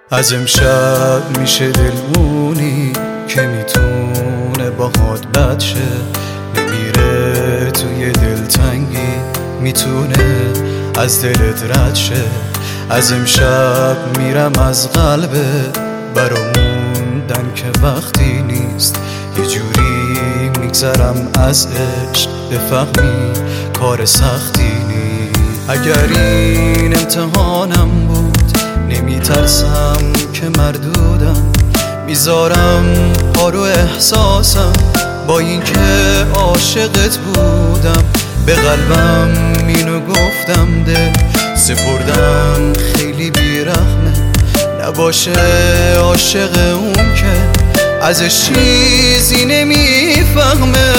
از امشب میشه دلمونی که میتونه باهات بد شه، نمیره توی دلتنگی میتونه از دلت رد شه. از امشب میرم از قلبت براموندن که وقتی نیست، یه جوری میگذرم از عشق بفهمی کار سختی نیست. اگر این امتحانم بود نمیترسم که مردودم، میذارم پا رو احساسم با این که عاشقت بودم. به قلبم اینو گفتم دل سپردم خیلی بیرحمه، نباشه عاشق اون که ازش چیزی نمیفهمه.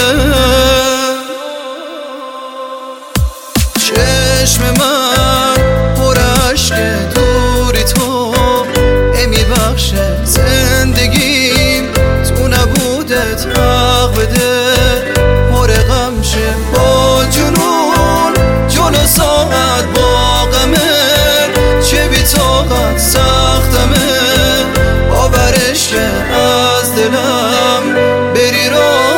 چشم من پر عشق دوری تو میبخشه، زندگیم تو نبودت حق بده پر غم شه. با جنون جلو ساعت با غمه، چه بی طاقت سختمه باورش که از دلم بری راحت.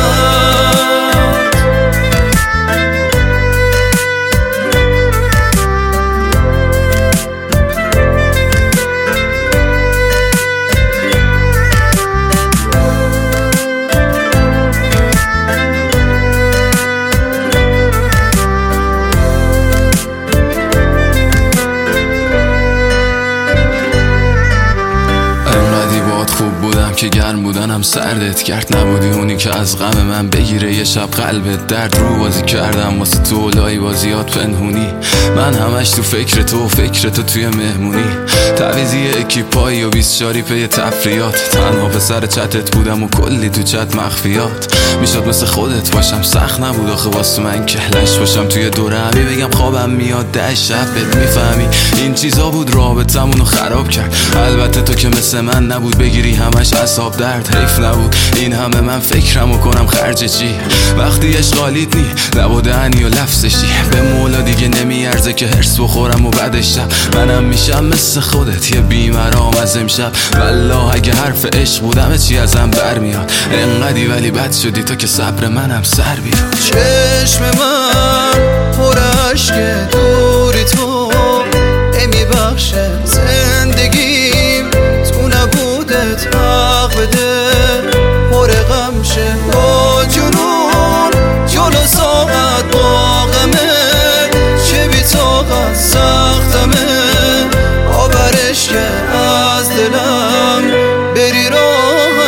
خوب بودم که گرم بودنم سردت کرد، نبودی اونی که از غم من بگیره یه شب قلبت درد. رو بازی کردم واسه تو لای بازیات پنهونی، من همش تو فکر تو و فکر تو توی مهمونی. تعویزی اکیپایی و 24 پی تفریات، تنها پسر چتت بودم و کلی تو چت مخفیات. میشد مثل خودت باشم، سخت نبود آخه واسه من که لش باشم توی دوره همی بگم خوابم میاد 10 شب بهت میفهمی. این چیزا بود رابطمونو خراب کرد، البته تو که مثل من نبود بگیری همش اعصاب درد. حیف نبود این همه من فکرمو کنم خرج چی، وقتی اشغالیت نی نبودنی و لفظشی. به مولا دیگه نمیارزه که هرس بخورم و بعدش شب منم میشم مثل خودت یه بیمرام از امشب. والله اگه حرف عشق بودم چی ازم برمیاد، انقدی ولی بد شدی تو که صبر منم سر بیاد. چشم من پر عشق دوری تو میبخشه، زندگیم تو نبودت حق بده پر غم شه. با جنون جلو ساعت با غمه، چه بی طاقت سختمه باورش که از دلم بری راحت.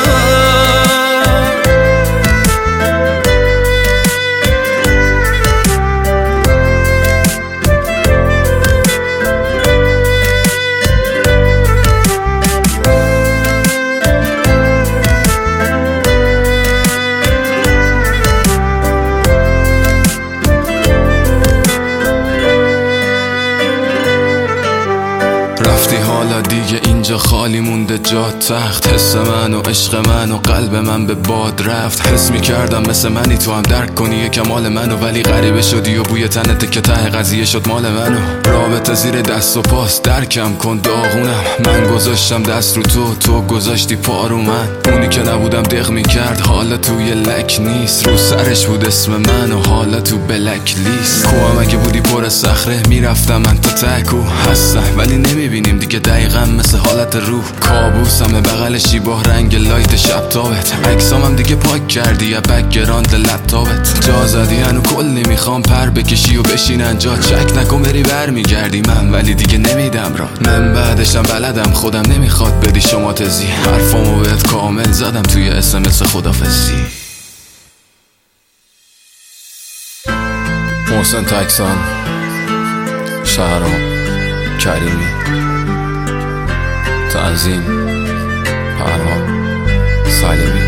رفتی حالا دیگه اینجا خالی مونده جات تخت، حس من و عشق من و قلب من به باد رفت. حس میکردم مثل منی تو هم درک کنی یکم مال منو، ولی غریبه شدی و بوی تنت که ته قضیه شد مال منو. رابطه زیر دست و پاس درکم کن داغونم، من گذاشتم دست رو تو گذاشتی پا رو من. اونی که نبودم دق میکرد حالا توی لک نیست، رو سرش بود اسم من و حالا تو بلک لیست. کوام اگه بودی پر صخره میرفتم من تا تکو هستم، ولی نمیبینیم دیگه دقیقا مثل حالت روح. کابوسم بغل شیباه رنگ لایت شب تابت، عکسامم دیگه پاک کردی یا بکگراند لپتاپت. جا زدی هنو کلی میخوام پر بکشی و بشینن جا، چک نکن بری بر میگردی من ولی دیگه نمیدم را. من بعدشم بلدم خودم نمیخواد بدی شما تزی، حرفامو بهت کامل زدم توی SMS خدافزی. محسن تکسان، شهرام کریمی، تنظیم پرهام سلیمی.